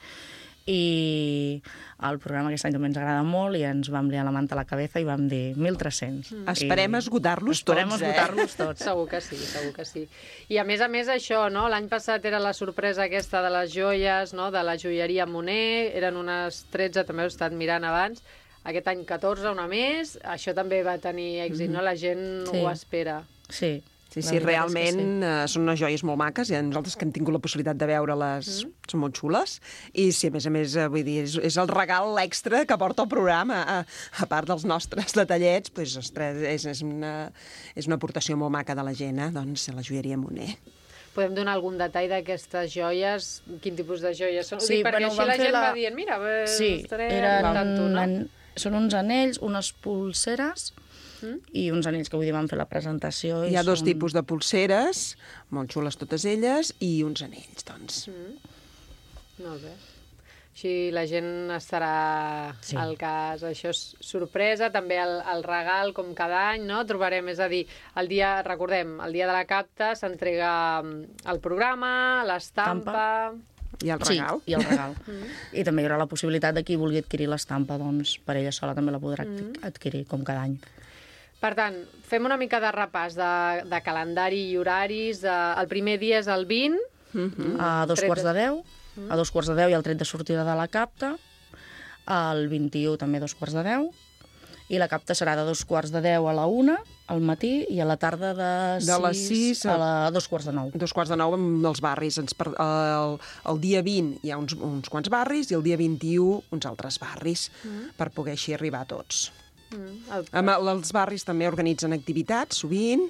i el programa aquest any també ens agrada molt i ens vam liar la manta a la cabeza i vam dir mil tres-cents. Mm. Esperem esgotar-los tots, Esperem esgotar-los tots. Segur que sí, segur que sí. I a més a més això, no? L'any passat era la sorpresa aquesta de les joies, no? De la joieria Montner, eren unes tretze, també ho he estat mirant abans, aquest any catorze, una més, això també va tenir èxit, mm-hmm. no? La gent sí. ho espera. Sí. Sí, sí, realment sí. Uh, són unes joies molt maques, i nosaltres que hem tingut la possibilitat de veure-les mm. són molt xules, i sí, a més a més, uh, vull dir, és, és el regal extra que porta el programa, a, a part dels nostres detallets, doncs, ostres, és, és, una, és una aportació molt maca de la gent, eh? Doncs, la joieria Montner. Podem donar algun detall d'aquestes joies? Quin tipus de joies són? Sí, dic, perquè bueno, així la gent la... va dient, mira, sí, estaré eren, tanto, no? en, són uns anells, unes pulseres, i uns anells que avui vam fer la presentació. Hi ha són... dos tipus de pulseres, molt xules totes elles, i uns anells, doncs. Mm. Molt bé. Així la gent estarà sí. al cas. Això és sorpresa, també el, el regal, com cada any, no? Trobarem, és a dir, el dia, recordem, el dia de la capta s'entrega el programa, l'estampa... I el regal. Sí, i el regal. Mm. I també hi haurà la possibilitat de qui vulgui adquirir l'estampa, doncs per ella sola també la podrà mm. adquirir, com cada any. Per tant, fem una mica de repàs de, de calendari i horaris. De, el primer dia és el vint. Mm-hmm. A dos quarts de deu. Mm. A dos quarts de deu hi ha el tret de sortida de la capta. El vint-i-u també a dos quarts de deu. I la capta serà de dos quarts de deu a la una, al matí, i a la tarda de, de les sis a, la, a dos quarts de nou. Dos quarts de nou amb els barris. Ens per, el, el dia vint hi ha uns, uns quants barris i el dia vint-i-u uns altres barris, mm. per poder així arribar a tots. Mm. El... Amb, els barris també organitzen activitats, sovint,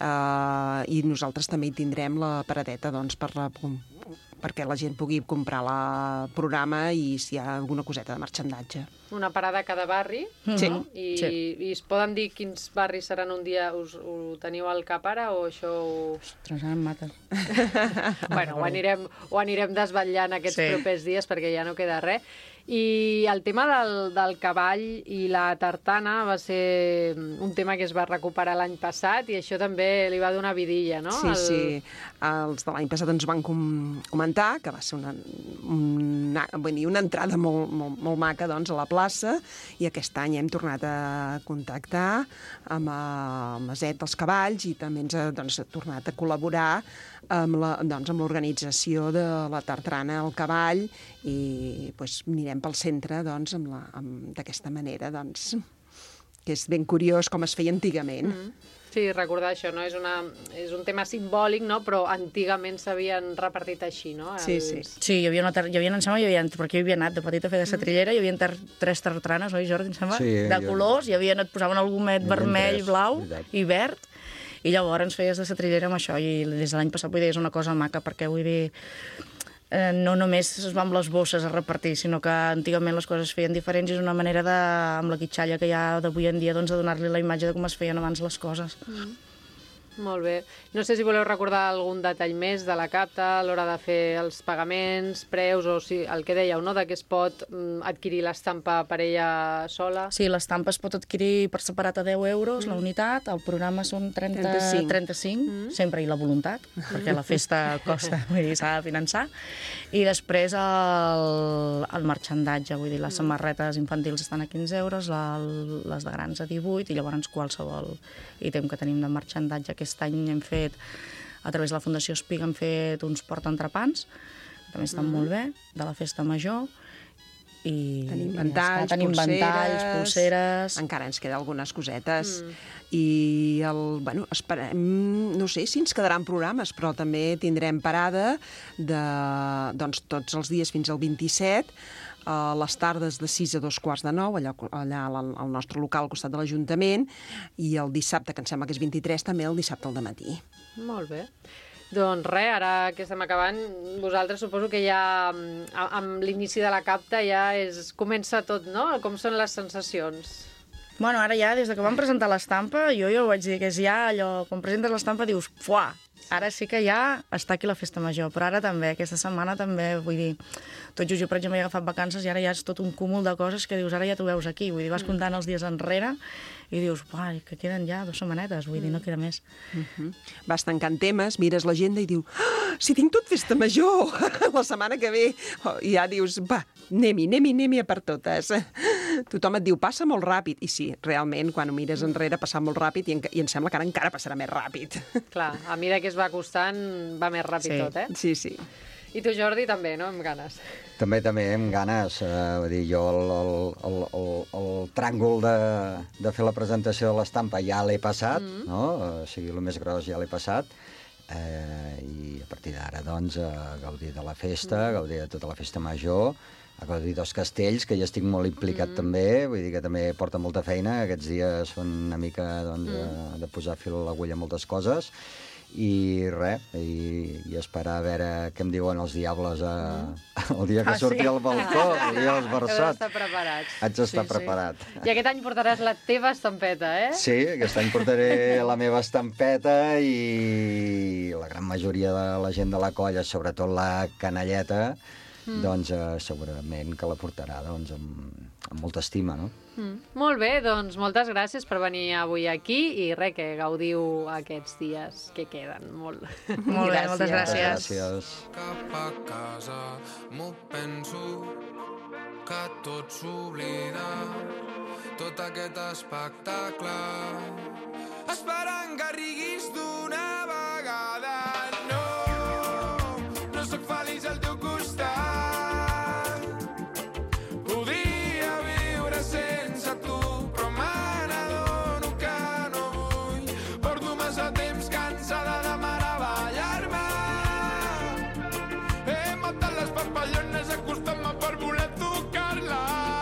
eh, i nosaltres també hi tindrem la paradeta, doncs, per la... perquè la gent pugui comprar el programa i si hi ha alguna coseta de marxandatge. Una parada a cada barri? Sí. No? I, sí. I es poden dir quins barris seran un dia? Us, ho teniu al cap ara o això ho... Ostres, ara em maten. Bueno, ho anirem, ho anirem desvetllant aquests sí. propers dies perquè ja no queda res. I el tema del, del cavall i la tartana va ser un tema que es va recuperar l'any passat i això també li va donar vidilla, no? Sí, el... sí. Els de l'any passat ens van com comentar que va ser una, una, una entrada molt, molt, molt maca, doncs, a la plaça, i aquest any hem tornat a contactar amb el Maset dels Cavalls i també ens ha, doncs, tornat a col·laborar amb la, doncs, amb l'organització de la tartana al cavall i doncs, anirem pel centre doncs, amb la, amb, d'aquesta manera, doncs, que és ben curiós com es feia antigament. Mm. Sí, recordar això, no? És, una, és un tema simbòlic, no? Però antigament s'havien repartit així, no? Els... Sí, sí. Sí, hi havia una... Tar... Hi havia, em sembla, hi havia... perquè jo hi havia anat de petita a fer de setrillera, hi havia tar... tres tartranes, oi, Jordi, em sembla? Sí, de jo... colors, hi havia, et posaven el gomet vermell, tres, blau veritat. i verd, i llavors feies de setrillera amb això, i des de l'any passat, vull dir, és una cosa maca, perquè, vull dir, eh, no només es va amb les bosses a repartir, sinó que antigament les coses es feien diferents i és una manera de, amb la quitxalla que hi ha d'avui en dia, doncs, de donar-li la imatge de com es feien abans les coses. Mm. Molt bé. No sé si voleu recordar algun detall més de la capta a l'hora de fer els pagaments, preus, o si el que dèieu, no?, de que es pot mm, adquirir l'estampa per ella sola. Sí, l'estampa es pot adquirir per separat a deu euros, mm. la unitat, el programa són trenta, trenta-cinc, trenta-cinc mm. sempre, i la voluntat, perquè la festa costa, vull dir, s'ha de finançar. I després el, el marxandatge, vull dir, les mm. samarretes infantils estan a quinze euros, la, les de grans a divuit, i llavors qualsevol ítem que tenim de marxandatge. Aquest any hem fet, a través de la Fundació Espig, hem fet uns portaentrepans, que també estan mm. molt bé, de la festa major. I tenim ventalls, tenim pulseres, ventalls, pulseres... Encara ens queden algunes cosetes. Mm. I, el, bueno, esperem... No sé si ens quedaran programes, però també tindrem parada de, doncs, tots els dies fins al vint-i-set, a les tardes de sis a dos quarts de nou, allà, allà al nostre local al costat de l'Ajuntament, i el dissabte, que em sembla que és vint-i-tres, també el dissabte al dematí. Molt bé. Doncs res, ara que estem acabant, vosaltres suposo que ja amb l'inici de la capta ja és, comença tot, no? Com són les sensacions? Bueno, ara ja, des que vam presentar l'estampa, jo ja ho vaig dir, que és ja allò, quan presentes l'estampa dius, fuà, ara sí que ja està aquí la festa major, però ara també, aquesta setmana també, vull dir, tot just jo, per exemple, he agafat vacances i ara ja és tot un cúmul de coses que dius, ara ja t'ho veus aquí, vull dir, vas comptant els dies enrere i dius, uai, que queden ja dues setmanetes, vull dir, no queda més. Uh-huh. Vas tancant temes, mires l'agenda i dius, ah, si tinc tot festa major la setmana que ve, oh, i ja dius, va, anem-hi, anem-hi, anem-hi a per totes. Tothom et diu, passa molt ràpid, i sí, realment, quan ho mires enrere, passa molt ràpid, i, en, i em sembla que ara encara passarà més ràpid. Clar, a mesura que es va costant, va més ràpid sí. tot, eh? Sí, sí. I tu, Jordi, també, no?, amb ganes. També, també, amb ganes. Eh, vull dir, jo el, el, el, el, el tràngol de, de fer la presentació de l'estampa ja l'he passat, mm. no? O sigui, el més gros ja l'he passat. Eh, I a partir d'ara, doncs, a gaudir de la festa, mm. gaudir de tota la festa major, a gaudir dels castells, que ja estic molt implicat mm. també, vull dir que també porta molta feina. Aquests dies són una mica, doncs, mm. de posar fil a l'agulla moltes coses. I res, i, i esperar a veure què em diuen els diables a, el dia que ah, surti sí? al balcó i els versats. Haig d'estar preparats. Haig d'estar sí, preparat. Sí. I aquest any portaràs la teva estampeta, eh? Sí, aquest any portaré la meva estampeta i la gran majoria de la gent de la colla, sobretot la canalleta, mm. doncs eh, segurament que la portarà doncs, amb, amb molta estima, no? Mm. Molt bé, doncs moltes gràcies per venir avui aquí i res, que gaudiu aquests dies que queden molt. Molt bé, moltes gràcies. gràcies. Cap a casa m'ho penso que tot s'oblida, tot aquest espectacle, esperant que riguis d'una vegada. No, no sóc feliç al teu costat, podria viure sense tu, però me n'adono que no vull. Porto massa temps cansada de meravellar-me, he matat les papallones acostant-me per voler tocar-les.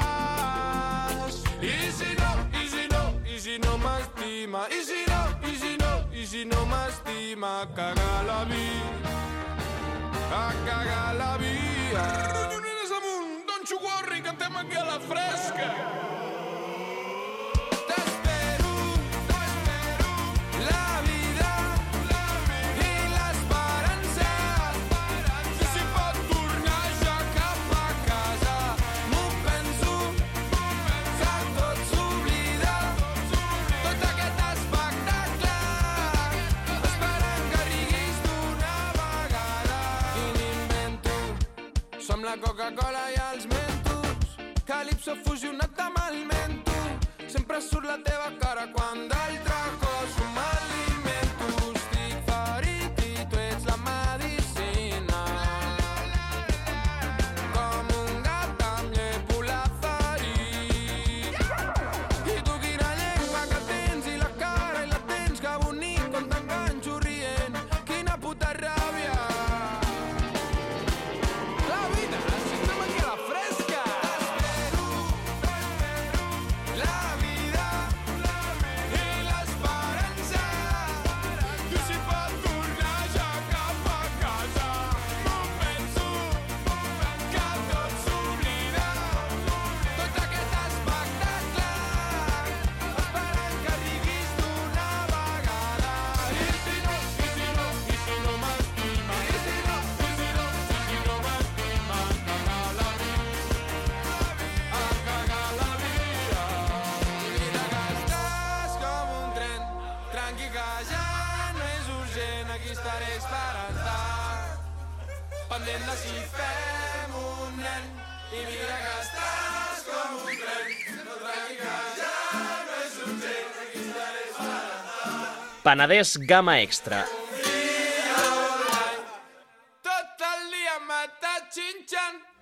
I si no, i si no, i si no m'estima, i si no, i si no, i si no m'estima, a cagar la vida, a cagar la vida. Collonines amunt, Don Xuguarri, cantem aquí a la fresca. T'espero, t'espero, la vida i l'esperança, i si pot tornar ja cap a casa, m'ho penso, que tot s'oblida, tot aquest espectacle, esperant que riguis d'una vegada. I n'invento, som la Coca-Cola i els mentos, calipso fusionat amb el mento, sempre surt la teva cara quan d'altre cos m'alimento. Estic ferit i tu ets la medicina, com un gat amb llépula ferit. I tu quina llengua que tens i la cara i la tens, que bonic quan t'enganxo rient, quina puta ràbia. La vida, si estem aquí a la fresca. T'espero, t'espero, la vida i l'esperança, i si pot tornar ja cap a casa, m'ho penso, que tot s'oblida, tot aquest espectacle, esperant que riguis d'una vegada. I si no, i si no, i si no m'estima, i si no, i si no, i si no m'estima, a cagar la vida, a cagar la vida. Mira que estàs com un tren, tranqui que ja no és urgent, aquí estaré esperant-te, pendent de si fem un nen. I mira que estàs com un tren, tranqui que ja no és urgent, aquí estaré esperant-te. Penedès Gamma Extra,